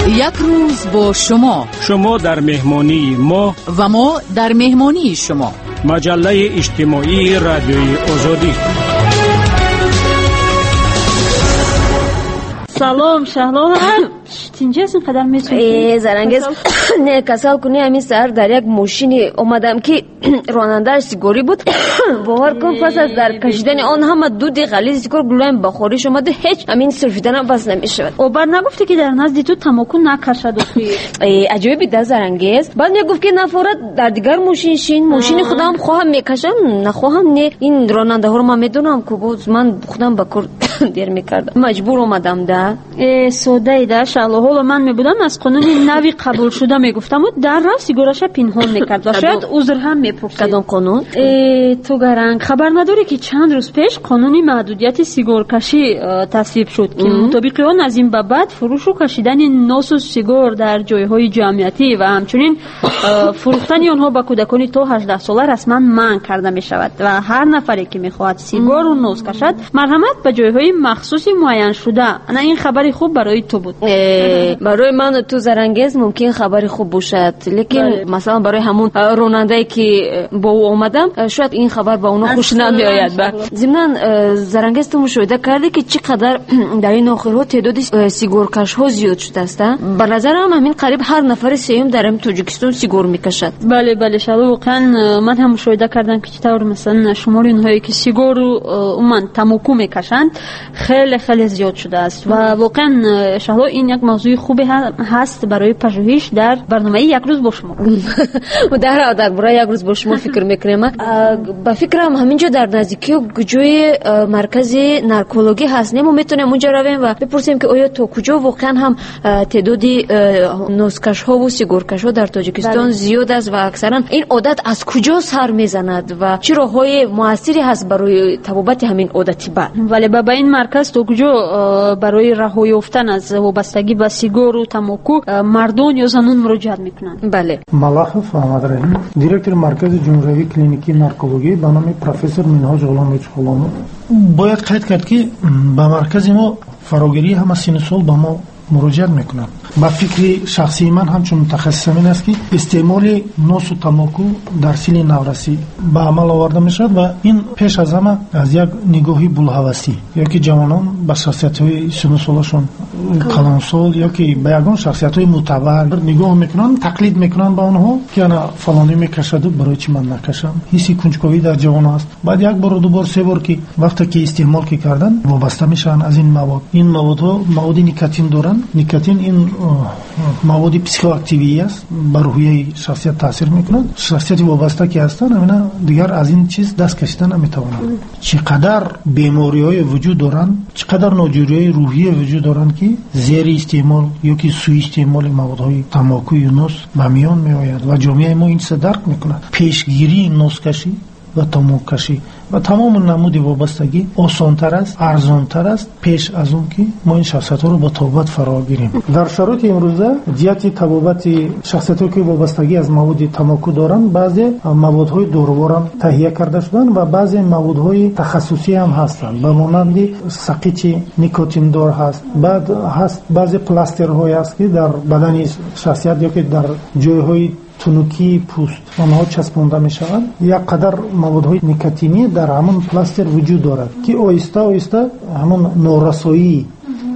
یک روز با شما در مهمانی ما و ما در مهمانی شما. مجله اجتماعی رادیوی آزادی. سلام شهلا اینجاست اینقدر میتونی زرنگز نه کسال کنی همین سر در یک ماشینی اومدم که راننده سیگاری بود. باور کن پس از در کشیدن آن همه دود غلیظ سیگار گلویم بخوریش اومده هیچ همین سرفیدن بس نمیشود. اوبر نگفتی که در نزد تو تماکو نکشد عجیبی در زرنگز بعد میگفت که نفرت در دیگر ماشین شین ماشین خودم خواهم میکشم نخواهم نه این راننده ها رو من میدونم که باز من خودم به کار دیر میکردم مجبور اومدم ده سوده ده شالا حالا من میبودم از قانون نوی قبول شده میگفتم و در راه سیگارش پنهان میکرد و شاید عذر هم میپرسید. کدام قانون؟ تو گرنگ خبر نداری که چند روز پیش قانونی محدودیت سیگار کشی تصویب شد که مطابق آن از این به بعد فروش و کشیدن نوس و سیگار در جایهای جمعیتی و همچنین فروختن آنها به کودکان تا 18 ساله رسما منع کرده می شود و هر نفری که میخواهد سیگار و نوس کشد مرحمت به جایهای مخصوصی معین شده. انا این خبری خوب برای تو بود. برای من و تو زرنگز ممکن خبری خوب باشد لیکن مثلا برای همون راننده که با او اومدم شاید این خبر با اونها خوش نمیآید. ضمن زرنگز تو مشاهده کردی که چقدر در این آخرها تعداد سیگارکش ها زیاد شده است. به نظرم همین قریب هر نفر سوم در تاجیکستان سیگار میکشد. بله شالا واقعا من هم مشاهده کردم که چطور مثلا شمار اینهایی که سیگار رو من تماکو میکشند خیلی خیلی زیاد شده است و واقعا شالا این یک موضوع خوبی هست برای پژوهش در برنامه یک روز با شما. و در برای یک روز با شما فکر میکنم. با فکرم همینجا در نزدیکی جای مرکز نارکولوژی هست. ما میتونیم اونجا رویم و بپرسیم که آیا تا کجا واقعا هم تعداد نوسکش ها و سیگارکش ها در تاجیکستان زیاد است و اکثرا این عادت از کجا سر میزند و چه راههای موثری هست برای تبابت همین عادتی بد. ولی با این مرکز تا کجا برای رهایی یافتن از وابستگی به سیگار و تماکو مردان یا زنان مراجعت میکنن؟ بله. ملاخف احمد رحیم دیرکتور مرکز جمهوری کلینیکی نارکولوژی به نام پروفسور منهاج غلامویچ غلامو باید قید کرد که به مرکز ما فراگیری همه سن سال به ما مراجعت میکنند. با فکر شخصی من همچون متخصص این است که استعمال نوس و تماکو در سن نورسی به عمل آورده میشد و این پیش از همه از یک نگاهی بلحوثی یا که جوانان به شخصیت‌های سن سالشون کلانسال یا که به یگان شخصیت‌های معتبر نگاه میکنن تقلید میکنن با آنها که انا فلانی میکشد برای چی من نکشم. حسی کنجکاوی در جوان است. بعد یک بار دو بار سه بار که وقتی که استعمال کردن وابسته میشن از این مواد. این موادها مواد نیکوتین دارن. نیکوتین این مواد پسیکواکتیوی است بر روحیه شخصیت تاثیر میکنه. شخصیت وابسته که هستن همینا دیگر از این چیز دست کشیدن نمیتوانند. چقدر بیماری‌های وجود دارن چقدر ناجوری‌های روحی وجود دارن که زیر استعمال یا که سوء استعمال موادهای تماکو یا نوس به میان میآید و جامعه ما این چیز درک میکنه. پیشگیری نوسکشی و تماکوکشی و تمام نمود وابستگی آسان‌تر است ارزان‌تر است پیش از اون که ما این شخصیت‌ها رو با توبت فرا گیریم. در شرایط امروزه جهت توبت شخصیت‌ها که وابستگی از مواد تماکو دارند بعضی موادهای دارووار هم تهیه کرده شدن و بعضی موادهای تخصصی هم هستند به مانند سقیچ نیکوتین دار هست. بعد هست بعضی پلاسترهای است که در بدن شخصیت یا که در جایهای تنوکی پوست آنها چسبانده می شوند. یک قدر موادهای نیکوتینی در همون پلاستر وجود دارد که آهسته همون نارسایی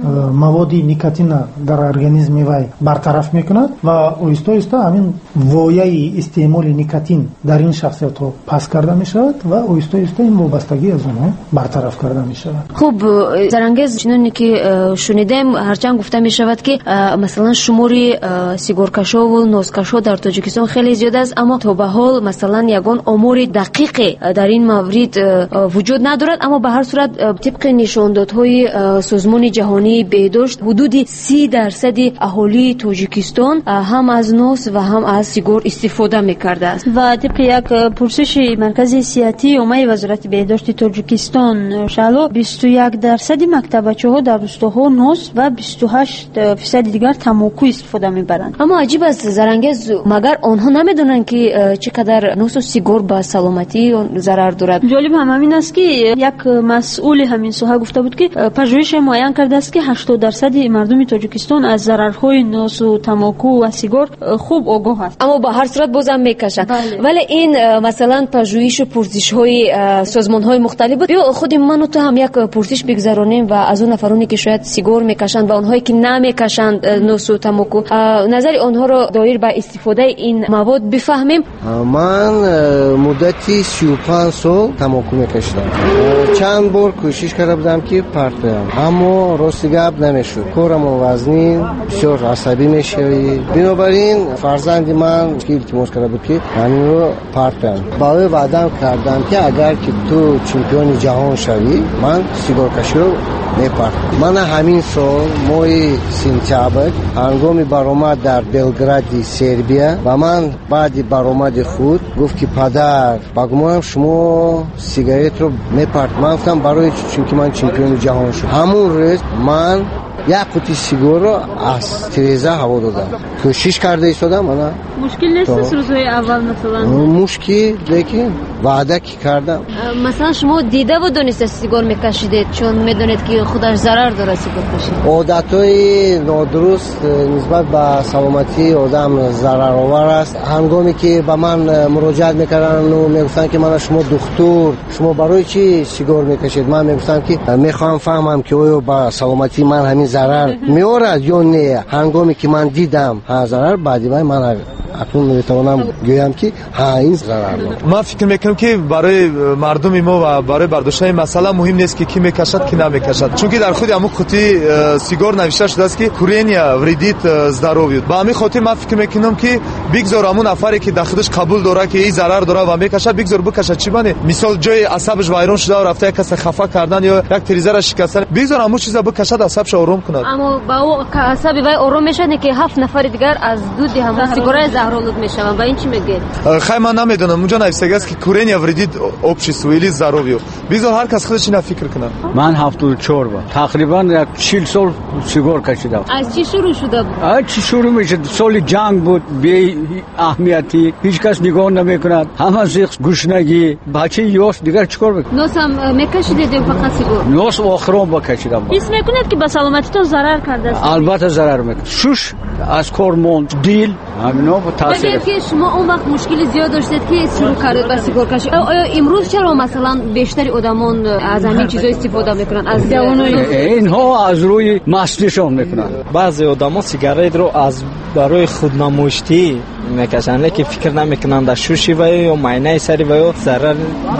مواد نیکوتین در ارگانیسم وی برطرف میکند و آهسته همین وایه استعمال نیکوتین در این شخصیت ها پس کرده می شود و آهسته این وابستگی از اونها برطرف کرده می شود. خوب زرنگز چنانی که شنیدیم هرچند گفته می شود که مثلا شمار سیگارکشا و نوسکشا در تاجیکستان خیلی زیاد است اما تا به حال مثلا یگان آمار دقیق در این مورد وجود ندارد اما به هر صورت طبق نشاندادهای سازمان جهانی بهداشت حدود 30% اهالی تاجیکستان هم از نوس و هم از سیگار استفاده می‌کرده است و طبق یک پرسش مرکز صحتی عمومی وزارت بهداشت تاجیکستان شالا 21% مکتبچه‌ها در روستاها نوس و 28% دیگر تماکو استفاده می‌برند. اما عجیب است زرنگز مگر آنها نمی‌دونن که چقدر نوس و سیگار به سلامتی ضرر دارد؟ جالب هم همین است که یک مسئول همین ساحه گفته بود که پژوهش معین کرده است که 80% مردم تاجیکستان از ضررهای نوس و تماکو و سیگار خوب آگاه است، اما به هر صورت بازم میکشن. ولی این مثلا پژوهش و پرسش‌های سازمان‌های مختلف بود. بیا خود من و تو هم یک پرسش بگذارونیم و از اون نفرانی که شاید سیگار میکشند و اونهایی که نمیکشند نوس و تماکو نظر آنها را دایر به استفاده این مواد بفهمیم. من مدتی 35 سال تماکو میکشیدم. چند بار کوشش کرده بودم که پرت کنم، اما راست گپ نمیشد. کارم وزنی بسیار عصبی میشوی. بنابراین فرزند من که التماس کرده بود که من رو پرت کنم. باید وعده کردم که اگر که تو چمپیون جهان شوی من سیگار کشی رو میپرت. من همین سال ماه سپتامبر هنگامی برآمد در بلگراد سربیا و من بعد برآمد خود گفت که پدر بگمانم شما سیگارت رو میپرت. من گفتم برای چون که من چمپیون جهان شدم. همون روز من یک قوطی سیگار رو از تریزه هوا دادم. کوشش کرده ایستادم. من مشکل نیست روزهای اول مثلا مشکل لیکن وعده که کردم. مثلا شما دیده و دونسته سیگار میکشیدید چون میدونید که خودش ضرر داره سیگار کشید؟ عادتهای نادرست نسبت به سلامتی آدم ضرر آور است. هنگامی که به من مراجعت میکردن و میگفتن که من شما دکتر شما برای چی سیگار میکشید، من میگفتم که میخوام فهمم که آیا به سلامتی من همین ضرر میارد یا نه. هنگامی که من دیدم ها ضرر بعدی من اکنون میتوانم گویم که ها این ضرر دارد. من فکر میکنم که برای مردم ما و برای برداشتن مسئله مهم نیست که کی میکشد کی نمیکشد، چون که در خود همون قوطی سیگار نوشته شده است که کورینیا وریدیت здоровье. با همین خاطر من فکر میکنم که بگذار همون نفری که در خودش قبول داره که این ضرر داره و میکشه بگذار بکشه. چی بانه مثال جای عصبش ویران شده و رفته کسی خفه کردن یا یک تریزه را شکستن، بگذار همون چیزا بکشه عصبش آروم کند. اما با او عصب وی آروم میشه که 7 نفر دیگر از دود همون سیگار زهرآلود میشن. و این چی میگه؟ خیلی من نمیدونم اونجا نوشته است که کورینیا وریدیت общество или здоровье. بگذار هر کس خودش اینا فکر کنه. من 74 تقریبا 40 سال سیگار کشیدم. از چی شروع شده بود؟ از چی شروع میشه؟ سال جنگ بود، بی اهمیتی، هیچ کس نگاه نمیکند، همه زیخ گشنگی، بچه یاس دیگر چیکار میکنه؟ نوس هم میکشیدید فقط سیگار؟ نوس آخرام بکشیدم. حس میکنید که به سلامتیتون ضرر کرده است؟ البته ضرر میکنه. شش از کارمون دیل همینا با تاثیر. اگر که شما اون وقت مشکل زیاد داشتید که شروع کردید به سیگار کشی، آیا امروز چرا مثلا بیشتر آدمان از همین چیزا استفاده میکنن؟ از اینها از روی مستیشون میکنن. بعضی آدما سیگارت رو از برای خودنمایشی میکشن که فکر نمیکنن در شوشی و یا معاینه سری و یا ضرر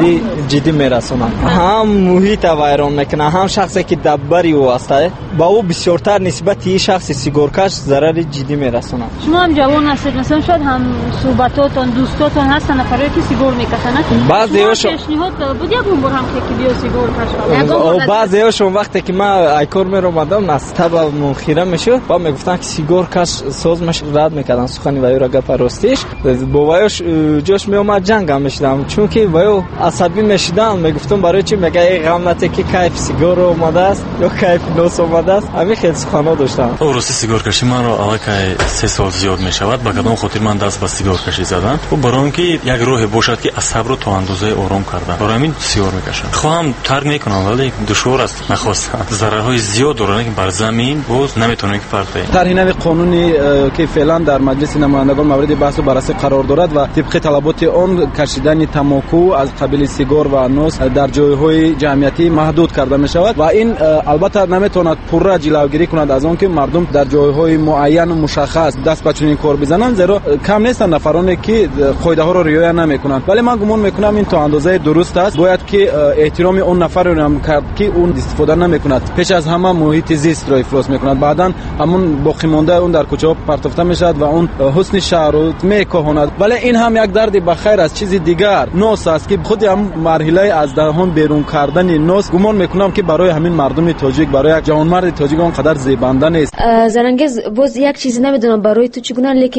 جدی میرسونن. هم محیط ویران میکنن، هم شخصی که دبری واسطه با او بسیارتر نسبت این شخص سیگارکش ضرر جدی میرسونن. شما هم جوان هستید، مثلا شاید هم صحبتاتون دوستاتون هستن نفرایی که سیگار میکشن، بعضیاشون پیشنهاد بود یکم بار هم که بیا سیگار کش. بعضیاشون وقتی که من ایکور میرومدم نستبا مخیره میشد با میگفتن که سیگار کش سازمش رد میکردن سخنی و را گپ راستیش با وایش جوش میومد جنگ هم میشدم، چون که وایو عصبی میشدم میگفتم برای چی میگه ای غمنته که کیف سیگار اومده است یا کیف نوس اومده است. همین خیلی سخنا داشتم. راستی سیگار کشی من رو اول که 3 سال زیاد میشود با کدام خاطر من دست به سیگار کشی زدم و برای اینکه یک راه باشد که عصب رو تا اندازه آرام کردن برای همین سیگار میکشم. خواهم ترک میکنم ولی دشوار است، نخواستم. ضررهای زیاد داره که بر زمین باز نمیتونه که پرته. طرح قانونی که فعلا در مجلس نمایندگان مورد بحث و بررسی قرار دارد و طبق طلبات آن کشیدن تماکو از قبیل سیگار و نوس در جایهای جمعیتی محدود کرده می شود و این البته نمیتواند پورا جلوگیری کند از آن که مردم در جایهای معین و مشخص دست به چنین کار بزنند، زیرا کم نیستند نفرانی که قاعده ها را رعایت نمیکنند. ولی من گمان میکنم این تا اندازه درست است. باید که احترام اون نفر را هم کرد که اون استفاده نمیکند، پیش از همه محیط زیست را افلاس میکند، بعداً همون باقی مانده اون در کوچه ها پرتافته میشد و اون حسن شهر رو میکاهاند. ولی این هم یک درد بخیر از چیز دیگر نوس است که خود هم مرحله از دهان بیرون کردن نوس گمان میکنم که برای همین مردم تاجیک، برای یک جوانمرد تاجیک اونقدر زیبنده نیست. زرنگز باز یک چیزی نمیدونم برای تو چگونه، لیکن برای من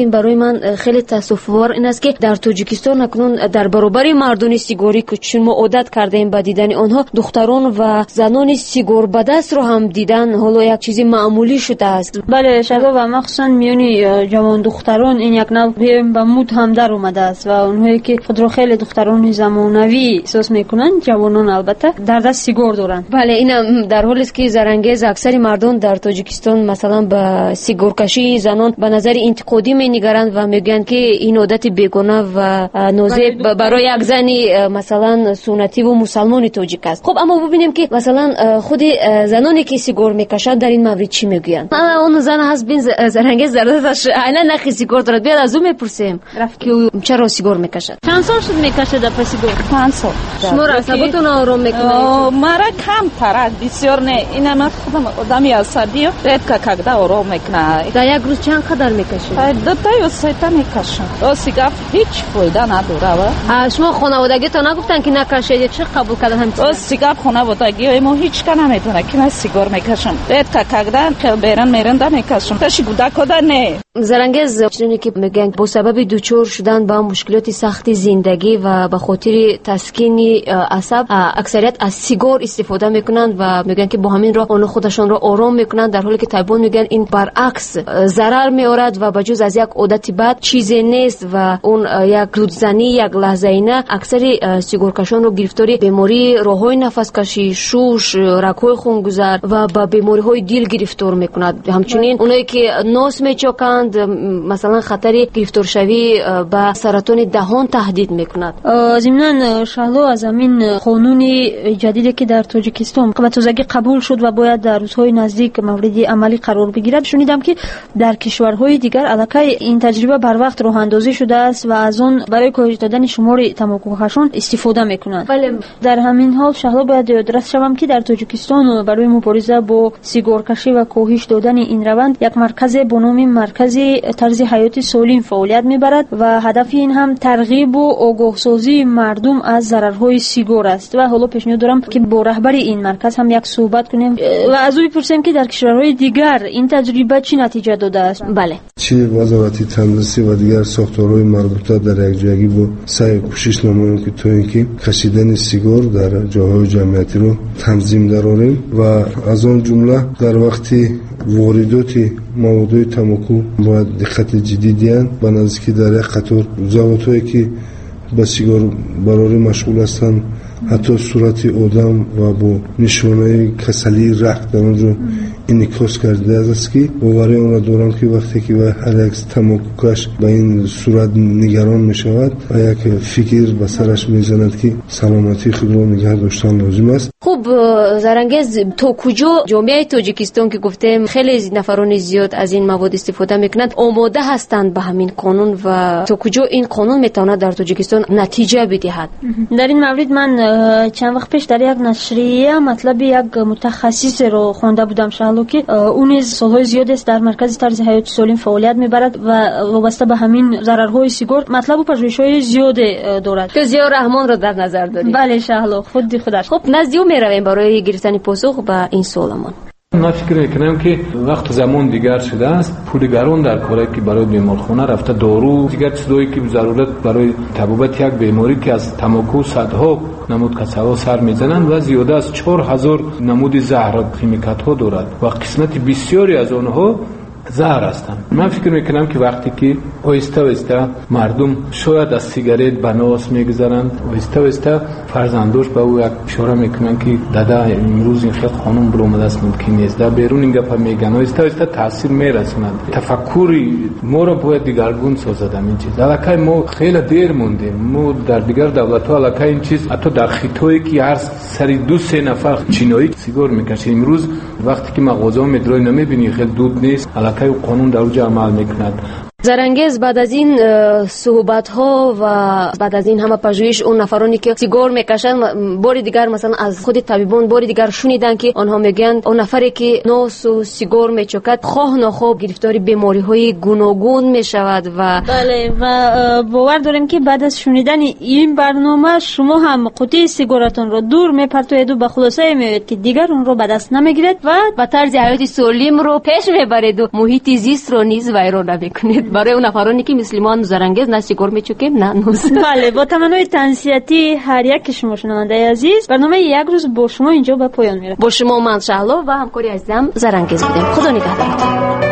من خیلی تاسف‌آور این است که در تاجیکستان اکنون در برابر مردان سیگاری که چون ما عادت کردیم به دیدن آنها، دختران و زنان سیگار به دست رو هم دیدن حالا یک چیزی معمولی شده است. بله شبا و مخصوصا میونی جوان دختران این یک نوع به مود هم در اومده است و اونهایی که خود را خیلی دختران زمانوی احساس میکنن، جوانان البته در دست سیگار دارن. بله این در حالی است که زرانگیز اکثر مردم در تاجیکستان مثلا به سیگار کشی زنان به نظر انتقادی می‌نگرند و میگن که این عادت بیگانه و نازیب برای یک زنی مثلا سنتی و مسلمان تاجیک است. خب اما ببینیم که مثلا خود زنانی که سیگار میکشند در این مورد چی میگویند. اون زن هست بین زرانگیز زردش عیناً نخی سیگار دارد. بیاد از او میپرسیم که چرا سیگار میکشد. چند سال شد میکشه در سیگار؟ 5 سال. شما عصبتون آرام میکنه؟ مرا کم تر بسیار نه. این من خودم آدمی عصبی редко когда آرام میکنه. در یک روز چند قدر میکشید؟ 2 تا یا 3 تا میکشم. سیگار هیچ فایده نداره. شما خانوادگیتون نگفتن که نکشید؟ چه قبول کردن هم؟ سیگار خانوادگی ما هیچ کس نمیدونه که من سیگار میکشم. редко когда برن میرن میکشم. تاشی گوداکودا نه. زرانگیز چنینی که میگن با سبب دوچار شدن با مشکلات سخت زندگی و به خاطر تسکین اعصاب اکثریت از سیگار استفاده میکنند و میگن که با همین راه آن خودشان را آرام میکنند، در حالی که طبیبان میگن این برعکس ضرر میآورد و بجز از یک عادت بد چیزی نیست و اون یک دودزنی یک لحظه نه اکثر سیگارکشان رو گرفتاری بیماری راههای نفس کشی، شوش، رگ‌های خونگذر و با بیماری‌های دل گرفتار میکند. همچنین اونایی که ناس میچکند مثلا خطر گرفتار شوی به سرطان دهان تهدید میکند. ضمناً شهلا از همین قانون جدیدی که در تاجیکستان به تازگی قبول شد و باید در روزهای نزدیک مورد عملی قرار بگیرد، شنیدم که در کشورهای دیگر الکی این تجربه بر وقت راه اندازی شده است و از آن برای کاهش دادن شمار تماکوکشان استفاده میکنند. بله. در همین حال شهلا باید یادداشت شوم که در تاجیکستان برای مبارزه با سیگار کشی و کاهش دادن این روند یک مرکز با نام مرکز طرز حیات سالم فعالیت میبرد و هدف این هم ترغیب و آگاه سازی مردم از ضررهای سیگار است و حالا پیشنهاد دارم که با رهبر این مرکز هم یک صحبت کنیم و از او بپرسیم که در کشورهای دیگر این تجربه چی نتیجه داده است. بله. چی وزارت تندرسی و دیگر ساختارهای مربوطه در یک جایی با سعی کوشش نماییم که تو اینکه کشیدن سیگار در جاهای جمعیتی رو تنظیم دراریم و از آن جمله در وقتی واردات موادهای تماکو باید دقت جدی دیدن به نزدیکی در یک قطار زواتایی که به سیگار براری مشغول هستند حتی صورت آدم و با نشانه کسلی رخت در اونجا انعکاس کرده است که باوری آن را دارم که وقتی که هر یک تماکوکش به این صورت نگران می شود و یک فکر به سرش می زند که سلامتی خود را نگه داشتن لازم است. خوب زرانگیز تا کجا جامعه تاجیکستان که گفتیم خیلی نفران زیاد از این مواد استفاده میکنند آماده هستند به همین قانون و تا کجا این قانون میتواند در تاجیکستان نتیجه بدهد؟ در این مورد من چند وقت پیش در یک نشریه مطلب یک متخصص رو خوانده بودم شهلا که اون سالهای زیاد است در مرکز طرز حیات سالم فعالیت میبرد و وابسته به همین ضررهای سیگار مطلب و پژوهش‌های زیاد دارد. تو ضیاء رحمان رو در نظر داری؟ بله شهلا خودش. خب نزد او میرویم برای گرفتن پاسخ به این سوالمان. من فکر میکنم که وقت زمان دیگر شده است، پولگران در کاری که برای بیمارخانه رفته دارو دیگر چیزایی که ضرورت برای تبابت یک بیماری که از تماکو صدها نمود کسوا سر میزنند و زیاده از 4000 نمود زهر کیمیکات ها دارد و قسمت بسیاری از آنها زهر هستند. من فکر میکنم که وقتی که آهسته آهسته مردم شاید از سیگارت به ناس میگذرند، آهسته آهسته فرزندوش به او یک اشاره میکنن که دادا امروز این خیلی خانم برآمده است ممکن نیست، در بیرون این گپ میگن، آهسته آهسته تاثیر میرسوند. تفکری ما را باید دیگرگون سازد. این چیز الکی ما خیلی دیر موندیم، ما در دیگر دولت ها الکی این چیز حتی در خطایی که هر سری 2-3 نفر چینایی سیگار میکشه، امروز وقتی که مغازه میدرای نمیبینی خیلی دود نیست، الکی قانون در اوج عمل میکند. زرانگیز بعد از این صحبت ها و بعد از این همه پژوهش اون نفرانی که سیگار میکشن باری دیگر مثلا از خود طبیبان باری دیگر شنیدن که آنها میگن اون نفری که نوس و سیگار میچکد خواه نخواه گرفتار بیماری های گوناگون میشود و بله و باور داریم که بعد از شنیدن این برنامه شما هم قوطی سیگارتون رو دور میپرتوید و به خلاصه میاد که دیگر اون رو به دست نمیگیرید و با طرز حیات سالم رو پیش میبرید و محیط زیست رو نیز ویران نمیکنید. برای اون نفرانی که مثل ما زرنگز نه سیگار میچوکیم نه نوز. بله، با تمنای تنصیحاتی هر یک شما شنونده عزیز، برنامه یک روز با شما اینجا به پایان میره. با شما من شهلا و همکاری عزیزم زرنگز بودیم. خدا نگهدارتون.